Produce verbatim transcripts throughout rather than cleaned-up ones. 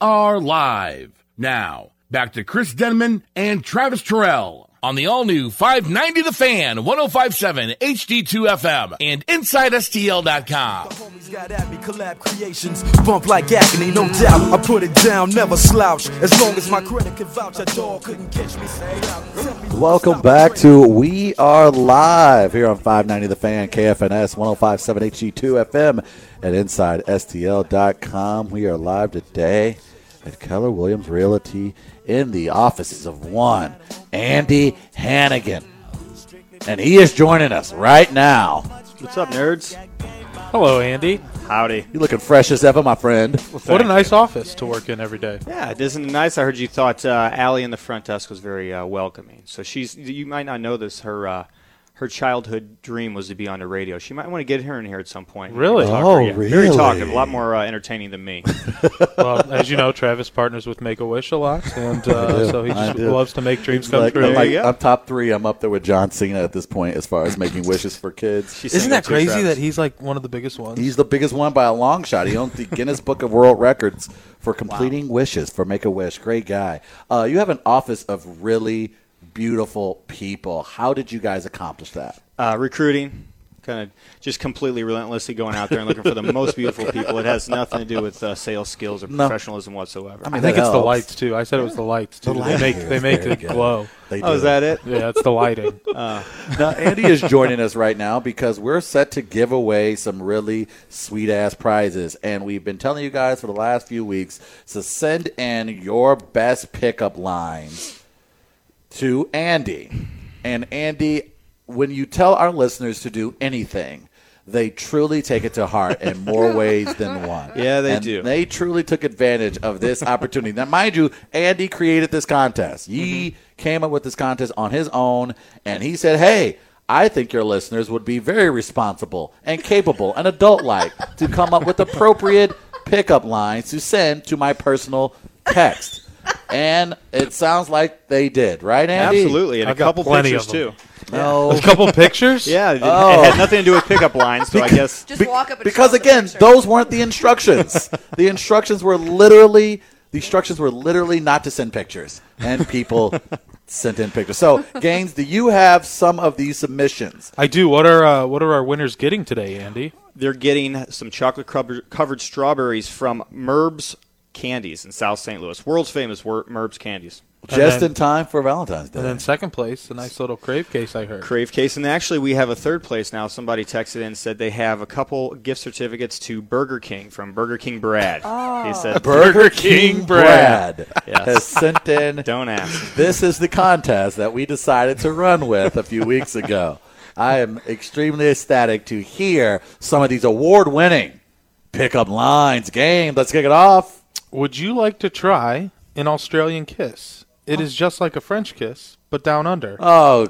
are live. Now, back to Chris Denman and Travis Terrell on the all-new five ninety The Fan, one oh five point seven H D two F M, and Inside S T L dot com. The homies got at me, collab creations, bump like agony, no doubt. I put it down, never slouch. As long as my credit can vouch, a dog couldn't catch me. Welcome back to We Are Live here on five ninety The Fan, K F N S, one oh five point seven H D two F M, at Inside S T L dot com. We are live today at Keller Williams Realty in the offices of one Andy Hannigan. And he is joining us right now. What's up, nerds? Hello, Andy. Howdy. You looking fresh as ever, my friend. Well, what a nice office to work in every day. Yeah, it isn't it nice? I heard you thought uh, Allie in the front desk was very uh, welcoming. So she's, you might not know this, her uh, her childhood dream was to be on the radio. She might want to get her in here at some point. Really? Oh, yeah. really? Very talkative, a lot more uh, entertaining than me. Well, as you know, Travis partners with Make-A-Wish a lot, and uh, so he just loves to make dreams come Like, true. I'm, like, There you go. I'm top three. I'm up there with John Cena at this point as far as making wishes for kids. She's Isn't single that too, crazy Travis. that he's like one of the biggest ones? He's the biggest one by a long shot. He owns the Guinness Book of World Records for completing wishes for Make-A-Wish. Great guy. Uh, you have an office of really beautiful people. How did you guys accomplish that? Uh, recruiting, kind of just completely relentlessly going out there and looking for the most beautiful people. It has nothing to do with uh, sales skills or No. professionalism whatsoever. I I mean, think that it's the helps. lights, too. I said it was the lights, too. The They lights. make, they make Very it good. glow. They oh, is do. that it? Yeah, it's the lighting. Uh, Now, Andy is joining us right now because we're set to give away some really sweet-ass prizes. And we've been telling you guys for the last few weeks to send in your best pickup lines to Andy. And Andy, when you tell our listeners to do anything, they truly take it to heart in more ways than one. Yeah, they and do. They truly took advantage of this opportunity. Now, mind you, Andy created this contest. He Mm-hmm. came up with this contest on his own, and he said, hey, I think your listeners would be very responsible and capable and adult-like to come up with appropriate pickup lines to send to my personal text. And it sounds like they did, right, Andy? absolutely, and I've a got couple plenty pictures, of too. them. No. A couple pictures? Yeah, it, Oh. it had nothing to do with pickup lines, so I guess. Just walk up and Because show us a again, picture. those weren't the instructions. The instructions were literally the instructions were literally not to send pictures, and people sent in pictures. So, Gaines, do you have some of these submissions? I do. What are uh, what are our winners getting today, Andy? They're getting some chocolate-covered strawberries from Merb's Candies in South Saint Louis. World's famous Wor- Merb's Candies. Just then- in time for Valentine's Day. And then second place, a nice little crave case I heard. Crave case. And actually, we have a third place now. Somebody texted in and said they have a couple gift certificates to Burger King from Burger King Brad. He said, Burger King Brad Yes. has sent in. don't ask. This is the contest that we decided to run with a few weeks ago. I am extremely ecstatic to hear some of these award-winning pickup lines. Game, let's kick it off. Would you like to try an Australian kiss? It is just like a French kiss, but down under. Oh,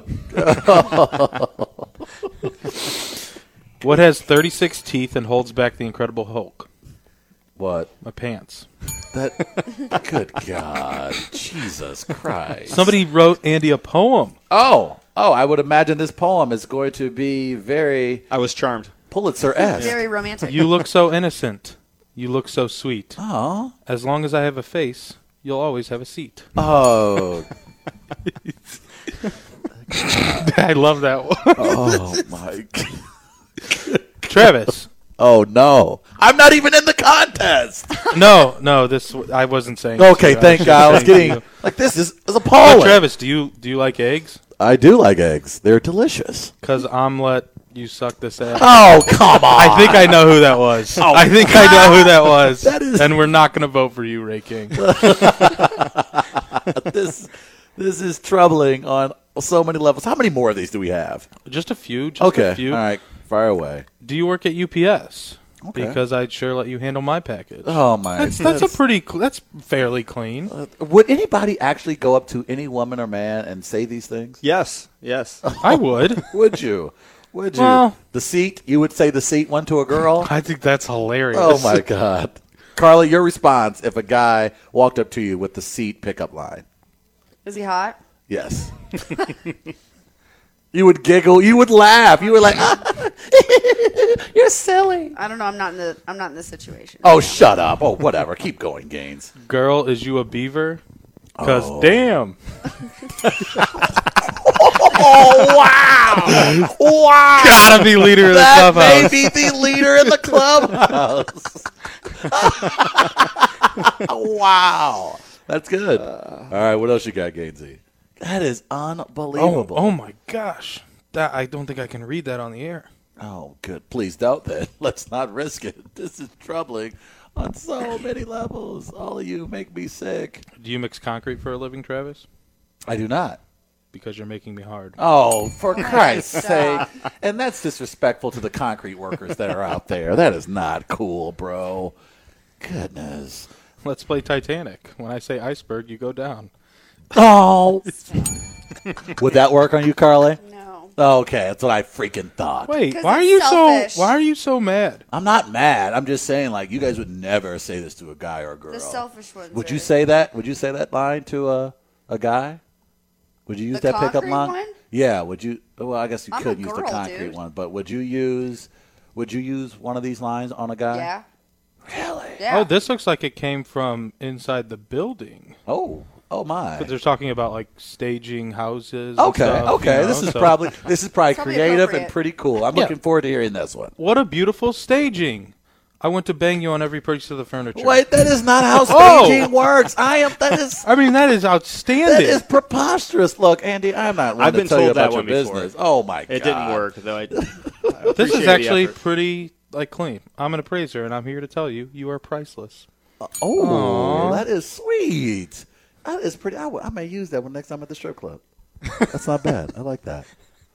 What has thirty-six teeth and holds back the Incredible Hulk? what? My pants. That. Good God, Jesus Christ! Somebody wrote Andy a poem. Oh, oh! I would imagine this poem is going to be very I was charmed. Pulitzer-esque. Very romantic. You look so innocent. You look so sweet. Oh, As long as I have a face, you'll always have a seat. oh, I love that one. oh my God. Travis. Oh no! I'm not even in the contest. No, no, this I wasn't saying. this to Okay, you. thank was God. I was just saying getting to you. like this is, is But appalling. Travis, do you do you like eggs? I do like eggs. They're delicious. Because omelet, you suck this ass. Oh come on! I think I know who that was. I think I know who that was. That is- And we're not going to vote for you, Ray King. this this is troubling on so many levels. How many more of these do we have? Just a few. Just Okay, a few. all right, fire away. Do you work at U P S? Okay. Because I'd sure let you handle my package. Oh my! that's that's a pretty. Cl- that's fairly clean. Would anybody actually go up to any woman or man and say these things? Yes, yes. I would. Would you? Would you? Well- the seat. You would say the seat one to a girl. I think that's hilarious. Oh my God, Carly, your response if a guy walked up to you with the seat pickup line? Is he hot? Yes. You would giggle. You would laugh. You were like, ah, "You're silly." I don't know. I'm not in the. I'm not in this situation. Oh, shut up. Oh, whatever. Keep going, Gaines. Girl, is you a beaver? Because Oh. damn. Oh, wow. Wow. Gotta be leader of the That may clubhouse. be the leader in the clubhouse. Wow. That's good. All right, what else you got, Gainesy? That is Oh, unbelievable. oh my gosh. That I don't think I can read that on the air. Oh, good. Please don't then. Let's not risk it. This is troubling on so many levels. All of you make me sick. Do you mix concrete for a living, Travis? I do not. Because you're making me hard. Oh, for Christ's Stop. sake. And that's disrespectful to the concrete workers that are out there. That is not cool, bro. Goodness. Let's play Titanic. When I say iceberg, you go down. Oh. Would that work on you, Carly? No. Okay, that's what I freaking thought. Wait, 'Cause why are it's you selfish. so why are you so mad? I'm not mad. I'm just saying, like, you guys would never say this to a guy or a girl. The selfish ones. Would are- you say that? Would you say that line to a a guy? Would you use The that pickup concrete line? one? Yeah. Would you? Well, I guess you I'm could a use the girl, concrete dude. one, but would you use? Would you use one of these lines on a guy? Yeah. Really? Yeah. Oh, this looks like it came from inside the building. Oh. Oh my. But they're talking about like staging houses. and Okay. stuff, Okay. you know, This is so- probably this is probably Probably creative and appropriate. pretty cool. I'm Yeah. looking forward to hearing this one. What a beautiful staging. I went to bang you on every piece of the furniture. Wait, that is not how Oh. staging works. I am. That is. I mean, that is outstanding. That is preposterous. Look, Andy, I'm not one I've to been tell you told that about your one before. business. Oh my god, It didn't work, though. I, I this appreciate is the actually effort. pretty like clean. I'm an appraiser, and I'm here to tell you, you are priceless. Oh, Aw. that is sweet. That is pretty. I, w- I may use that one next time at the strip club. That's not bad. I like that.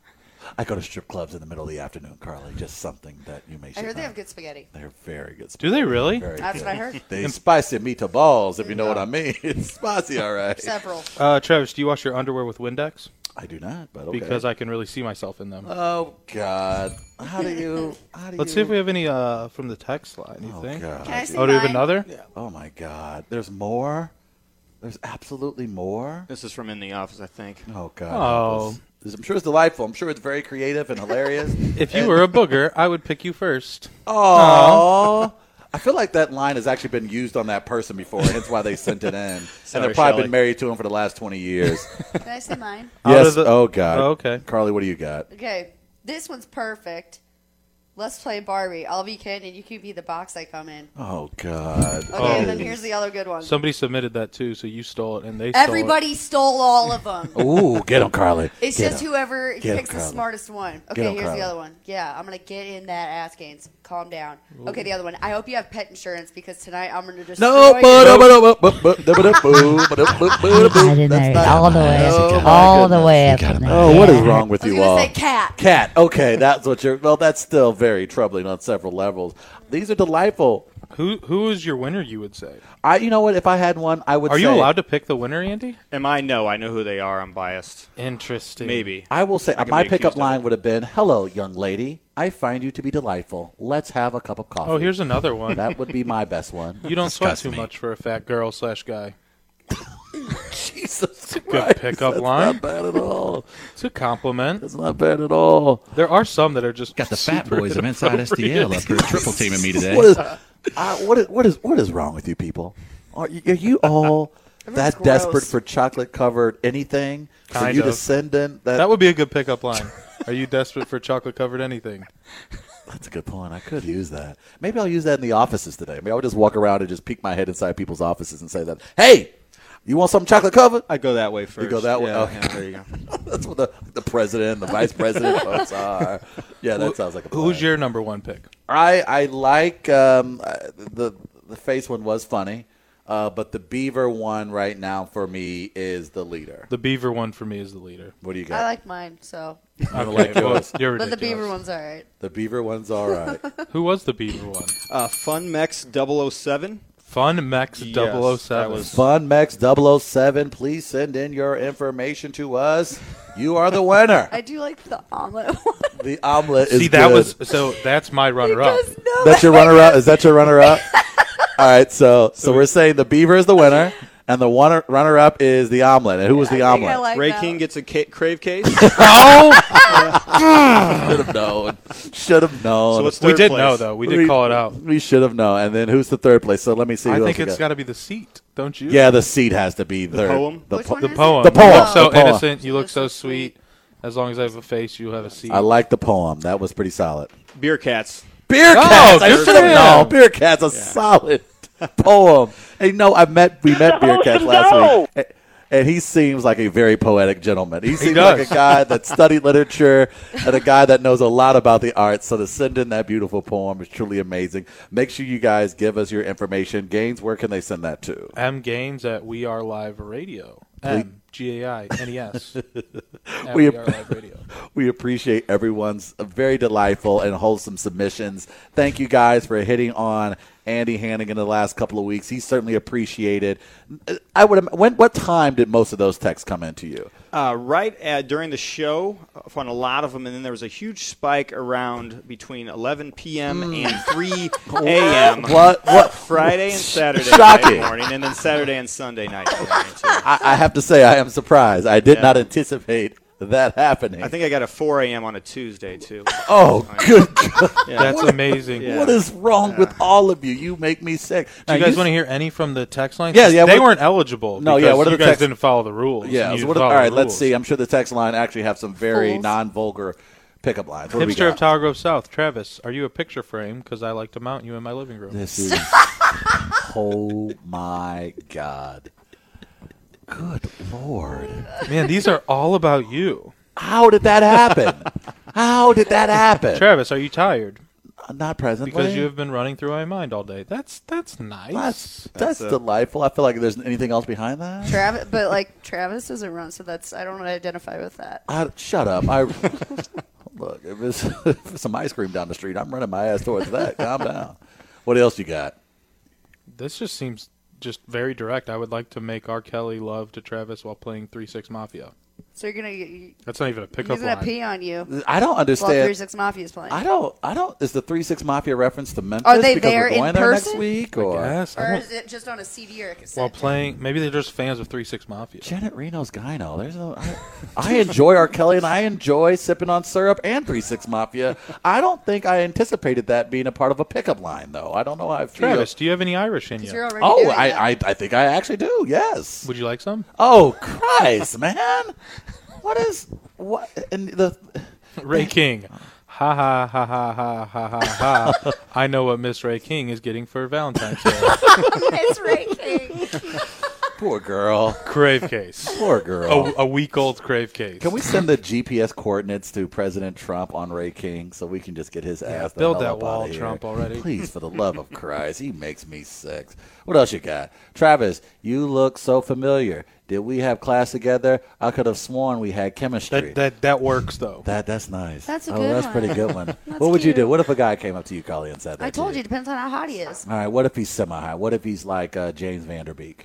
I go to strip clubs in the middle of the afternoon, Carly. Just something that you may. I should heard they know. have good spaghetti. They're very good. Do they really? Very That's good. what I heard. They spicy meatballs, if you know what I mean. It's spicy, all right. Several. Uh, Travis, do you wash your underwear with Windex? I do not, but okay. Because I can really see myself in them. Oh God, how do you? How do Let's you? see if we have any uh, from the text line. You Oh think? God. Can I see Oh, do we have mine? another? Oh my God! There's more. There's absolutely more. This is from in the office, I think. Oh God! Oh. help us. I'm sure it's delightful. I'm sure it's very creative and hilarious. If you were a booger, I would pick you first. Oh, I feel like that line has actually been used on that person before, hence why they sent it in. and Sorry, they've probably Shelley. been married to him for the last twenty years. Can I say mine? Out yes. of the- oh God. Oh, okay. Carly, what do you got? Okay. This one's perfect. Let's play Barbie. I'll be Ken, and you can be the box I come in. Oh God. Okay, Oh. and then here's the other good one. Somebody submitted that too, so you stole it, and they stole Everybody stole all of them. Ooh, get him, Carly. It's Get just him. whoever Get 'em, picks the Carly. smartest one. Get Okay, 'em, here's Carly. the other one. Yeah, I'm gonna get in that ass gains. Calm down. Okay, the other one. I hope you have pet insurance because tonight I'm gonna destroy No, you. but I I didn't all the way, Oh, my all the goodness. way up. Oh, what is wrong with I was you gonna all? say cat. Cat. Okay, that's what you're. Well, that's still very troubling on several levels. These are delightful. Who who is your winner? You would say. I, you know what? If I had one, I would. Are say, you allowed to pick the winner, Andy? Am I? No, I know who they are. I'm biased. Interesting. Maybe. I will say I can my be pickup accused of line it. would have been, "Hello, young lady. I find you to be delightful. Let's have a cup of coffee." Oh, here's another one. that would be my best one. You don't sweat Disgust too me. much for a fat girl slash guy. Jesus Good Christ, pickup that's line. Not bad at all. It's a compliment. It's not bad at all. There are some that are just Got the fat super boys of Inside S T L up here triple teaming me today. What is, uh, what is what is what is wrong with you people? Are you, are you all that gross. desperate for chocolate covered anything for Kind you to of. send in? That, That would be a good pickup line. Are you desperate for chocolate covered anything? that's a good point. I could use that. Maybe I'll use that in the offices today. Maybe I'll just walk around and just peek my head inside people's offices and say that, "Hey, you want some chocolate covered?" I go that way first. go that way? Yeah, Okay. yeah, there you go. That's what the, the president, the vice president folks are. Yeah, that sounds like a plan. Who's your number one pick? I I like um, uh, the the face one was funny, uh, but the beaver one right now for me is the leader. The beaver one for me is the leader. What do you got? I like mine, so. I like yours. You're But the ridiculous. beaver one's all right. The beaver one's all right. Who was the beaver one? Uh, Funmex double oh seven. Fun Mex Yes, double oh that seven. was- Funmex double oh seven, please send in your information to us. You are the winner. I do like the omelet one. The omelet is See, that good. was so. That's my runner-up. Because no, That's your runner up. Is that your runner up? All right, so so we're saying the beaver is the winner, And the one, runner-up is the omelet. And who was the I think omelet? I like Ray that. King gets a ca- crave case. Should have known. Should have known. So what's We third did place? know, though. We did call it out. We should have known. And then who's the third place? So let me see. I who think else we it's got to be the seat, don't you? Yeah, the seat has to be third. poem? The, Which po- one The is poem. The poem. You look so The poem. innocent. You look so You're so sweet. As long as I have a face, you have a seat. I like the poem. That was pretty solid. Beer cats. Beer Oh, Cats. I good should for have him. known. Beer Cats, a solid poem. Hey, no, I met we met Beer Cats last week, and- and he seems like a very poetic gentleman. He seems like does. a guy that studied literature and a guy that knows a lot about the arts. So to send in that beautiful poem is truly amazing. Make sure you guys give us your information. Gaines, where can they send that to? M Gaines at We Are Live Radio. M G A I N E S. At We- We Are Live Radio. We appreciate everyone's very delightful and wholesome submissions. Thank you guys for hitting on Andy Hannigan the last couple of weeks. He certainly appreciated. I would. When what time did most of those texts come into you? Uh, right at, during the show, uh, on a lot of them, and then there was a huge spike around between eleven p.m. and three a.m. What? What? Friday and Saturday Shocking. night morning, and then Saturday and Sunday night morning, too. I, I have to say, I am surprised. I did Yeah. not anticipate that happening. I think I got a four a.m. on a Tuesday, too. Oh, good God. Yeah. That's amazing. Yeah. What is wrong with all of you? You make me sick. Do Now, you guys want to hear any from the text line? Yeah, yeah, They what- weren't eligible. No, yeah, because what are you the guys text- didn't follow the rules. Yeah. You so need what to are- all follow right, the let's rules. see. I'm sure the text line actually have some very Fools. non-vulgar pickup lines. What do we Hipster of got? Tower Grove South, Travis, are you a picture frame? Because I like to mount you in my living room. This is. Oh my God. Good Lord. Man, these are all about you. How did that happen? How did that happen? Travis, are you tired? Uh, Not presently. Because you have been running through my mind all day. That's that's nice. That's that's, That's a- delightful. I feel like there's anything else behind that. Travis, but like Travis doesn't run, so that's I don't identify with that. I, shut up. I look. If it's, if it's some ice cream down the street, I'm running my ass towards that. Calm down. What else you got? This just seems just very direct. I would like to make R. Kelly love to Travis while playing three six Mafia. So you're gonna you, That's not even a pickup he's gonna line. pee on you I don't while understand. Three Six Mafia is playing. I don't. I don't. Is the three six Mafia reference to Memphis? Are they because there we're going in there person? next week? Or Yes. I Or don't- is it just on a C D or a cassette? while playing, maybe they're just fans of three six Mafia. Janet Reno's gyno. There's no. I, I enjoy R. Kelly and I enjoy sipping on syrup and three six Mafia. I don't think I anticipated that being a part of a pickup line, though. I don't know how I feel. Travis, do you have any Irish in 'Cause you? you're already Oh, doing I, that. I I think I actually do. Yes. Would you like some? Oh Christ, man! What is what? And the Ray King. Ha ha ha ha ha ha ha ha. I know what Miss Ray King is getting for Valentine's Day. It's Ray King. poor girl, Crave case. poor girl. A, a week old crave case. Can we send the G P S coordinates to President Trump on Ray King so we can just get his ass the build hell that up wall, outta here? Trump, already. Please, for the love of Christ, he makes me sick. What else you got, Travis? You look so familiar. Did we have class together? I could have sworn we had chemistry. That that that works though. That that's nice. That's a oh, good that's one. pretty good one. what would you cute. do? What if a guy came up to you, Carly, and said that? I to told you, it depends on how hot he is. All right. What if he's semi-high? What if he's like uh, James Vanderbeek?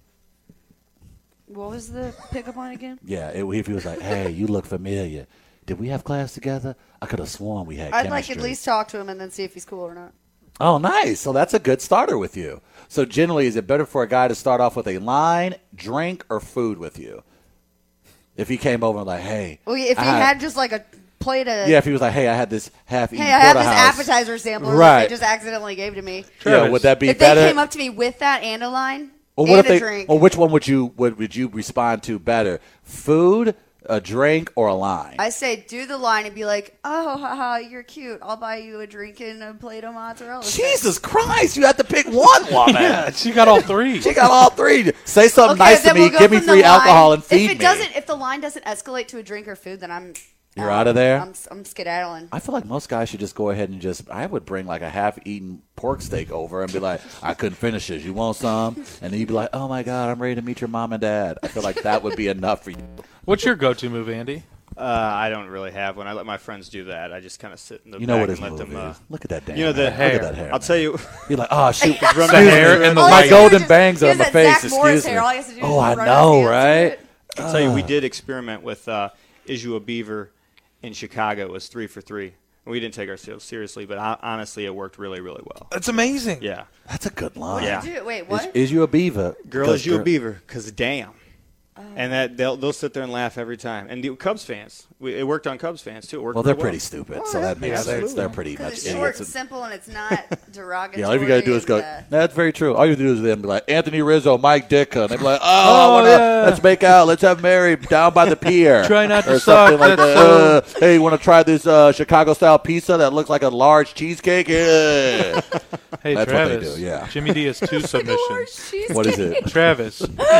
What was the pickup line again? Yeah. It, if he was like, "Hey, you look familiar. Did we have class together? I could have sworn we had I'd chemistry." like at least talk to him and then see if he's cool or not. Oh, nice. So that's a good starter with you. So generally, is it better for a guy to start off with a line, drink, or food with you? If he came over and like, hey, Well, if he I had just like a plate of, yeah, if he was like, hey, I had this half-eaten hey, I have this porterhouse. appetizer sample Right. that they just accidentally gave to me. Yeah, Travis, would that be If better? they came up to me with that and a line or and what if a they? drink, Or which one would you would would you respond to better? Food, a drink, or a line? I say do the line and be like, oh, haha, you're cute. I'll buy you a drink and a plate of mozzarella sticks." Jesus Christ! You have to pick one woman. Yeah, she got all three. She got all three. Say something Okay, nice to then me. we'll go Give me from the free line. alcohol and feed if it me. Doesn't, if the line doesn't escalate to a drink or food, then I'm You're out of there? I'm, I'm skedaddling. I feel like most guys should just go ahead and just. I would bring like a half-eaten pork steak over and be like, "I couldn't finish this. You want some?" And then you'd be like, "Oh my God, I'm ready to meet your mom and dad." I feel like that would be enough for you. What's your go-to move, Andy? Uh, I don't really have one. I let my friends do that. I just kind of sit in the You know back what his and let move them. Uh, is. Look at that damn. you know, the hair. hair. Look at that hair. I'll man. tell you. You're like, oh shoot, Run excuse the me. hair and the All my he has to do golden is just- bangs he are has on my that face. Zach Morris Excuse me. hair. All he has to do is Oh, just I run his know, hands through right? it. I'll tell you, we did experiment with uh, Is You a Beaver in Chicago. It was three for three. We didn't take ourselves seriously, but uh, honestly, it worked really, really well. That's amazing. Yeah. That's a good line. Yeah. Do- Wait, what? Is, is you a beaver? Girl, 'Cause is you a girl- beaver? Because damn. And that they'll they'll sit there and laugh every time. And the Cubs fans, we, it worked on Cubs fans too. It worked Well, they're pretty pretty stupid, so that makes sense. absolutely. They're pretty Because much it's short idiots. and simple and it's not derogatory. Yeah, all you got to do is go, and, uh, that's very true. All you do is then be like, Anthony Rizzo, Mike Ditka. And they'd be like, oh, Oh, I wanna, yeah. let's make out. Let's have Mary down by the pier. Try not to or something suck, like that's that. Uh, hey, you want to try this uh, Chicago-style pizza that looks like a large cheesecake? Yeah. Hey, That's what they Travis. do, yeah. Jimmy D has two submissions. What is it? Travis,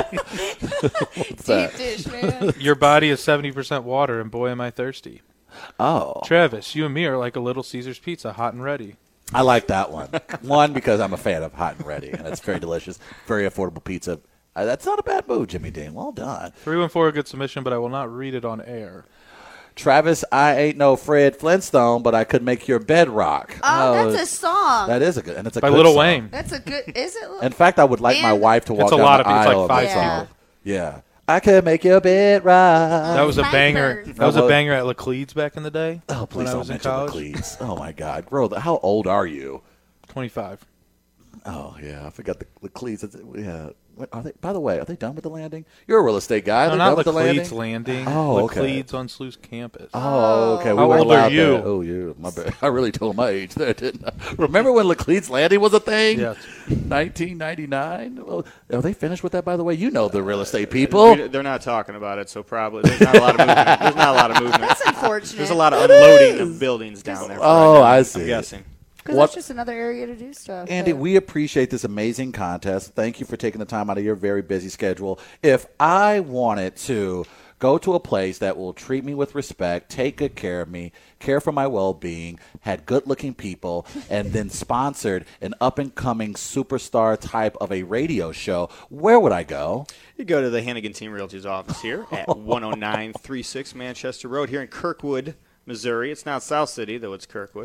What's that? Deep dish, man. your body is seventy percent water, and boy, am I thirsty. Oh, Travis, you and me are like a Little Caesar's pizza, hot and ready. I like that one. One, because I'm a fan of hot and ready, and it's very delicious, very affordable pizza. Uh, that's not a bad move, Jimmy Dean. Well done. three one four, a good submission, but I will not read it on air. Travis, I ain't no Fred Flintstone, but I could make your bed rock. Oh, that's a song. That is a good, and it's a By good Lil song. Wayne. That's a good. Is it? In fact, I would like my And- wife to walk It's a down lot the of people. It's aisle like of five this Yeah. song. Yeah, I could make your bed rock. That was a Piper. banger. That was Oh, a banger at Laclede's back in the day. Oh, please when I don't was in mention college. Laclede's. Oh my God, bro, how old are you? twenty-five. Oh yeah, I forgot the Laclede's. Yeah, what, are they? By the way, are they done with the landing? You're a real estate guy. No, They're not done with the landing. Laclede's Landing. Oh, okay. Laclede's on Sluice campus. Oh, okay. We How weren't old are allowed you? that. Oh, you. My bad. I really told my age there, didn't I? Remember when Laclede's Landing was a thing? Yeah. nineteen ninety-nine. Well, are they finished with that, by the way? You know the real estate people. We- They're not talking about it, so probably there's not a lot of movement. There's not a lot of movement. That's unfortunate. There's a lot of unloading of buildings down there. for Oh, right now, I I'm see. guessing. Because What- that's just another area to do stuff. Andy, but- we appreciate this amazing contest. Thank you for taking the time out of your very busy schedule. If I wanted to go to a place that will treat me with respect, take good care of me, care for my well-being, had good-looking people, and then sponsored an up-and-coming superstar type of a radio show, where would I go? You go to the Hannigan Team Realty's office here at one oh nine thirty-six Manchester Road here in Kirkwood, Missouri. It's not South City, though it's Kirkwood.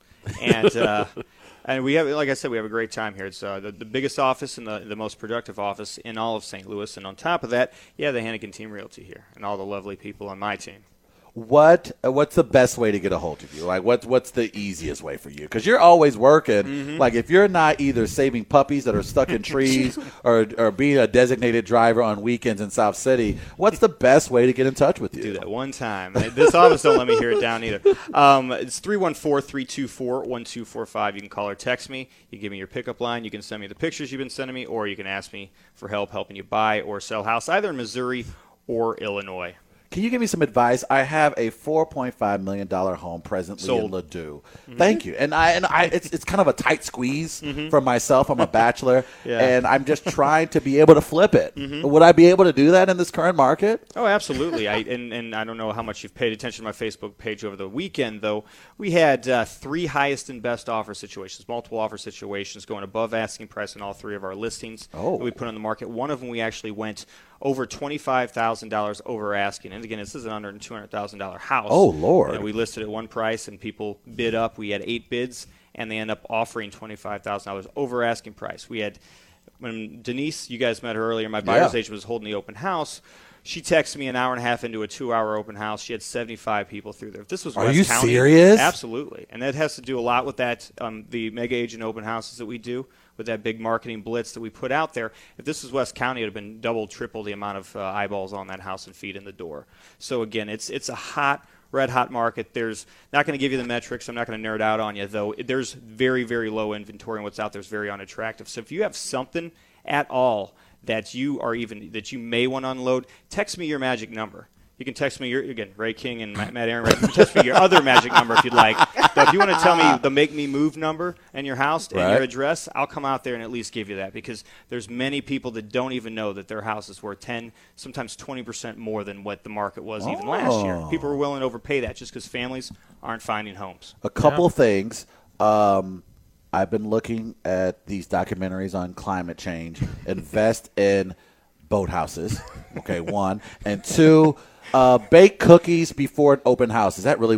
And uh, and we have, like I said, we have a great time here. It's uh, the, the biggest office and the, the most productive office in all of Saint Louis. And on top of that, yeah, the Hannigan Team Realty here and all the lovely people on my team. What uh, what's the best way to get a hold of you? Like what's what's the easiest way for you? Because you're always working. Mm-hmm. Like if you're not either saving puppies that are stuck in trees or or being a designated driver on weekends in South City, what's the best way to get in touch with you? Do that one time. This office don't let me hear it down either. Um, it's three one four, three two four, one two four five. You can call or text me. You give me your pickup line. You can send me the pictures you've been sending me, or you can ask me for help helping you buy or sell a house, either in Missouri or Illinois. Can you give me some advice? I have a four point five million dollars home presently Sold. in Ladue. Thank you. And I and I it's it's kind of a tight squeeze for myself. I'm a bachelor Yeah. and I'm just trying to be able to flip it. Would I be able to do that in this current market? Oh, absolutely. I and, and I don't know how much you've paid attention to my Facebook page over the weekend, though. We had uh, three highest and best offer situations, multiple offer situations, going above asking price in all three of our listings Oh. that we put on the market. One of them we actually went over twenty-five thousand dollars over asking. And again, this is an under two hundred thousand dollars house. Oh, Lord. You know, we listed at one price, and people bid up. We had eight bids, and they end up offering twenty-five thousand dollars over asking price. We had, when Denise, you guys met her earlier, my buyer's Yeah. agent was holding the open house. She texted me an hour and a half into a two-hour open house. She had seventy-five people through there. If this was Are West you County, serious? Absolutely, and that has to do a lot with that. Um, the mega agent open houses that we do with that big marketing blitz that we put out there. If this was West County, it would have been double, triple the amount of uh, eyeballs on that house and feet in the door. So again, it's it's a hot, red hot market. There's not going to give you the metrics. I'm not going to nerd out on you though. There's very, very low inventory, and what's out there is very unattractive. So if you have something at all that you are even that you may want to unload, text me your magic number. You can text me your again Ray King and Matt Matt Aaron. Right? You can text me your other magic number if you'd like. But if you want to tell me the make me move number and your house and Right. your address, I'll come out there and at least give you that, because there's many people that don't even know that their house is worth ten, sometimes twenty percent more than what the market was even last year. Oh. People are willing to overpay that just because families aren't finding homes. A couple things. Um, I've been looking at these documentaries on climate change. Invest in boathouses. Okay, one. And two, uh, bake cookies before an open house. Does that really work?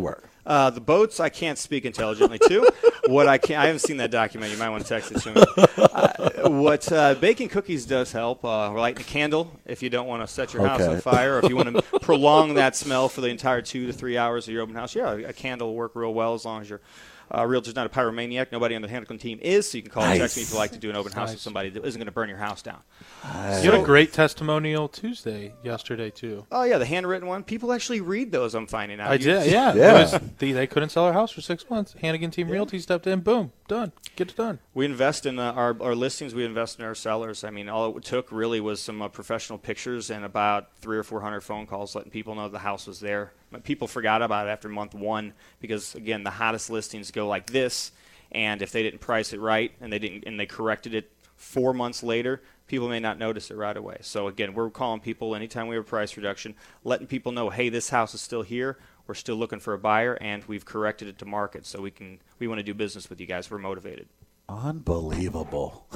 Uh, the boats I can't speak intelligently to. What I can I haven't seen that document. You might want to text it to me. Uh, what uh, baking cookies does help. Uh, lighting a candle if you don't want to set your house Okay. on fire, or if you want to prolong that smell for the entire two to three hours of your open house. Yeah, a candle will work real well as long as you're. Uh, Realtor's not a pyromaniac. Nobody on the Hanneken team is, so you can call and text me Nice. if you like to do an open house Nice. with somebody that isn't going to burn your house down. You had a great testimonial Tuesday yesterday too. Oh, yeah, the handwritten one. People actually read those, I'm finding out. I You- did, yeah. Yeah. It was, they, they couldn't sell their house for six months. Hannigan Team Realty stepped in, boom, done. Get it done. We invest in uh, our, our listings. We invest in our sellers. I mean, all it took really was some uh, professional pictures and about three or four hundred phone calls letting people know the house was there. But people forgot about it after month one because, again, the hottest listings go like this. And if they didn't price it right and they didn't and they corrected it four months later, people may not notice it right away. So again, we're calling people anytime we have a price reduction, letting people know, hey, this house is still here. We're still looking for a buyer, and we've corrected it to market. So we can we want to do business with you guys. We're motivated. Unbelievable.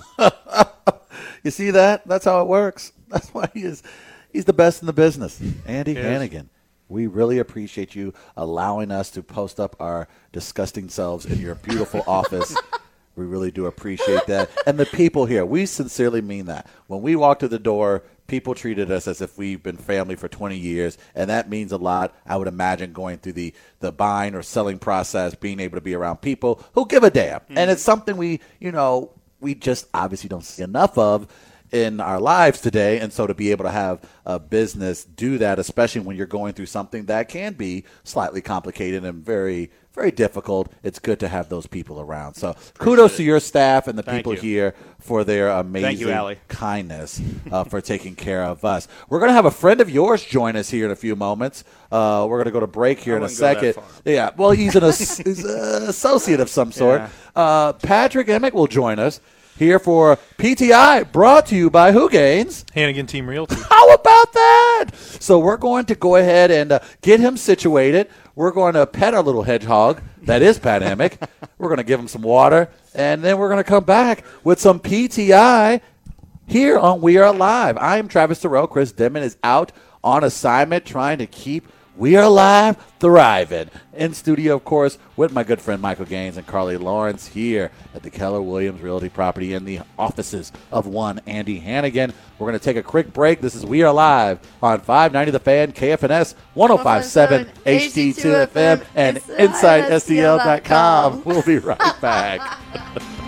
You see that? That's how it works. That's why he is he's the best in the business. Andy Yes. Hannigan. We really appreciate you allowing us to post up our disgusting selves in your beautiful office. We really do appreciate that. And the people here, we sincerely mean that. When we walked through the door, people treated us as if we've been family for twenty years, and that means a lot. I would imagine going through the, the buying or selling process, being able to be around people who give a damn. Mm-hmm. And it's something we, you know, we just obviously don't see enough of in our lives today. And so to be able to have a business do that, especially when you're going through something that can be slightly complicated and very, very difficult, it's good to have those people around. So kudos to your staff and the Thank people you. here for their amazing Thank you, Allie. kindness uh, for taking care of us. We're going to have a friend of yours join us here in a few moments. Uh, we're going to go to break here I in a wouldn't go that second. far. Yeah, well, he's an as- he's an associate of some sort. Yeah. Uh, Patrick Emick will join us here for P T I, brought to you by Who Gains. Hannigan Team Realty. How about that? So we're going to go ahead and uh, get him situated. We're going to pet our little hedgehog. That is Pat Emick. We're going to give him some water, and then we're going to come back with some P T I here on We Are Live. I am Travis Terrell. Chris Denman is out on assignment trying to keep We Are Live thriving. In studio, of course, with my good friend Michael Gaines and Carly Lawrence here at the Keller Williams Realty Property in the offices of one Andy Hannigan. We're going to take a quick break. This is We Are Live on five ninety The Fan, K F N S, one oh five point seven H D two F M, and inside S T L dot com. We'll be right back.